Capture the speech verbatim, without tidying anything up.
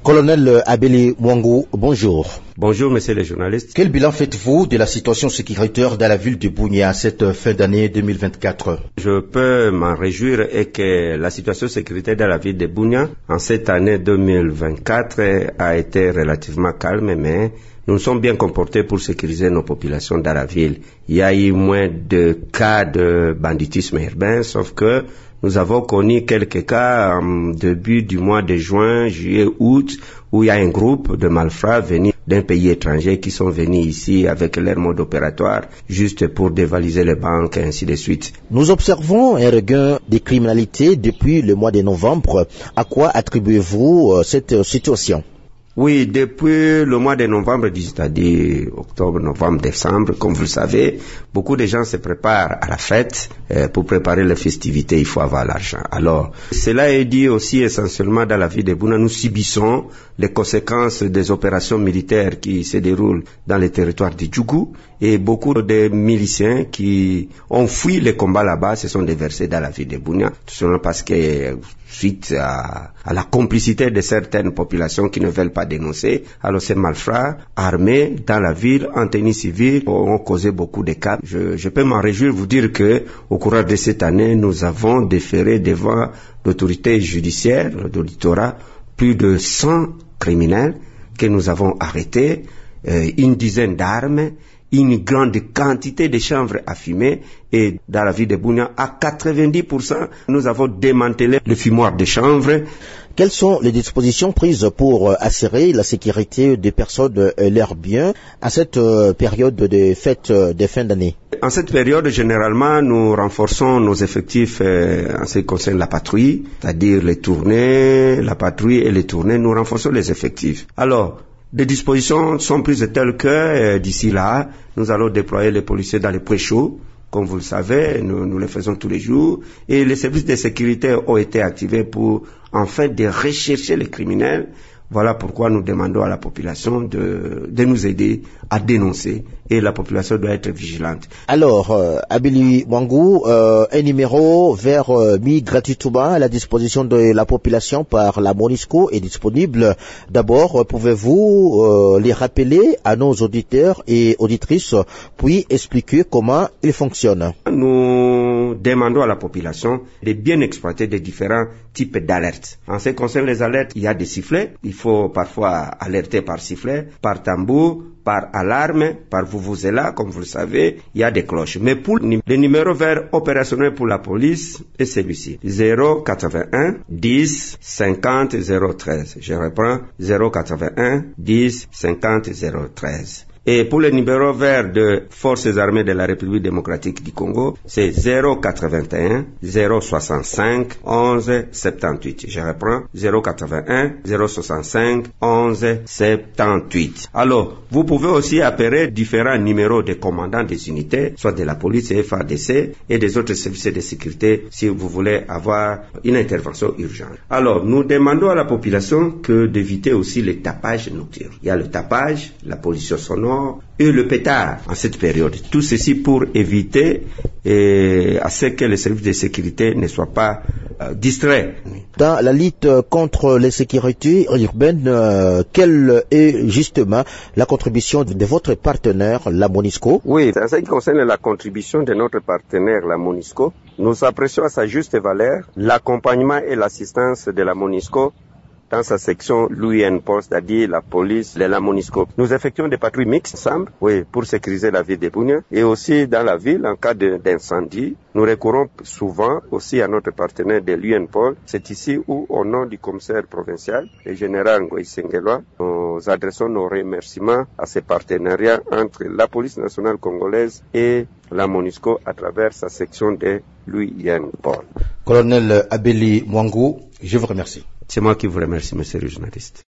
Colonel Abeli Mwangou, bonjour. Bonjour, messieurs les journalistes. Quel bilan faites-vous de la situation sécuritaire dans la ville de Bunia cette fin d'année deux mille vingt-quatre? Je peux m'en réjouir et que la situation sécuritaire dans la ville de Bunia en cette année deux mille vingt-quatre a été relativement calme, mais nous nous sommes bien comportés pour sécuriser nos populations dans la ville. Il y a eu moins de cas de banditisme urbain, sauf que nous avons connu quelques cas en début du mois de juin, juillet, août, où il y a un groupe de malfrats venus d'un pays étranger qui sont venus ici avec leur mode opératoire juste pour dévaliser les banques et ainsi de suite. Nous observons un regain de criminalité depuis le mois de novembre. À quoi attribuez-vous cette situation? Oui, depuis le mois de novembre, c'est-à-dire octobre, novembre, décembre, comme vous le savez, beaucoup de gens se préparent à la fête. Euh, pour préparer les festivités, il faut avoir l'argent. Alors, cela est dit aussi essentiellement dans la ville de Bunia. Nous subissons les conséquences des opérations militaires qui se déroulent dans les territoires du Djougou, et beaucoup de miliciens qui ont fui les combats là-bas se sont déversés dans la ville de Bunia, tout simplement parce que suite à, à la complicité de certaines populations qui ne veulent pas dénoncer, alors ces malfrats armés dans la ville en tenue civile ont causé beaucoup de cas. Je, je peux m'en réjouir, vous dire que au cours de cette année, nous avons déféré devant l'autorité judiciaire, l'auditorat, plus de cent criminels que nous avons arrêtés, euh, une dizaine d'armes, une grande quantité de chanvre à fumer, et dans la ville de Bunia, à quatre-vingt-dix pour cent, nous avons démantelé le fumoir de chanvre. Quelles sont les dispositions prises pour assurer la sécurité des personnes et leurs biens à cette période de fête de fin d'année? En cette période, généralement, nous renforçons nos effectifs euh, en ce qui concerne la patrouille, c'est-à-dire les tournées, la patrouille et les tournées, nous renforçons les effectifs. Alors, des dispositions sont prises telles que, euh, d'ici là, nous allons déployer les policiers dans les points chauds. Comme vous le savez, nous, nous le faisons tous les jours. Et les services de sécurité ont été activés pour, enfin, de rechercher les criminels. Voilà pourquoi nous demandons à la population de, de nous aider à dénoncer, et la population doit être vigilante. Alors, euh, Abeli Mwangou, euh, un numéro vert euh, mis gratuitement à la disposition de la population par la MONUSCO est disponible. D'abord, pouvez-vous euh, les rappeler à nos auditeurs et auditrices, puis expliquer comment il fonctionne? Nous demandons à la population de bien exploiter les différents types d'alertes. En ce qui concerne les alertes, il y a des sifflets. Il faut parfois alerter par sifflet, par tambour, par alarme, par vuvuzela, comme vous le savez, il y a des cloches. Mais pour le numéro vert opérationnel pour la police est celui-ci. zéro quatre-vingt-un dix cinquante zéro treize. Je reprends, zéro quatre-vingt-un dix cinquante zéro treize. Et pour le numéro vert de Forces armées de la République démocratique du Congo, c'est zéro quatre-vingt-un zéro soixante-cinq onze soixante-dix-huit. Je reprends, zéro quatre-vingt-un zéro soixante-cinq onze soixante-dix-huit. Alors, vous pouvez aussi appeler différents numéros de commandants des unités, soit de la police et F A D C et des autres services de sécurité si vous voulez avoir une intervention urgente. Alors, nous demandons à la population que d'éviter aussi le tapage nocturne. Il y a le tapage, la pollution sonore, et le pétard en cette période. Tout ceci pour éviter et à ce que les services de sécurité ne soient pas euh, distraits. Dans la lutte contre les sécurités urbaines, euh, quelle est justement la contribution de votre partenaire, la MONUSCO? Oui, en ce qui concerne la contribution de notre partenaire, la MONUSCO, nous apprécions à sa juste valeur l'accompagnement et l'assistance de la MONUSCO dans sa section l'U N P O L, c'est-à-dire la police et la MONUSCO. Nous effectuons des patrouilles mixtes ensemble, oui, pour sécuriser la ville de Bunia, et aussi dans la ville, en cas d'incendie. Nous recourons souvent aussi à notre partenaire de l'U N P O L. C'est ici où, au nom du commissaire provincial, le général Ngoï Sengelwa, nous adressons nos remerciements à ces partenariats entre la police nationale congolaise et la MONUSCO à travers sa section de l'U N P O L. Colonel Abeli Mwangou, je vous remercie. C'est moi qui vous remercie, monsieur le journaliste.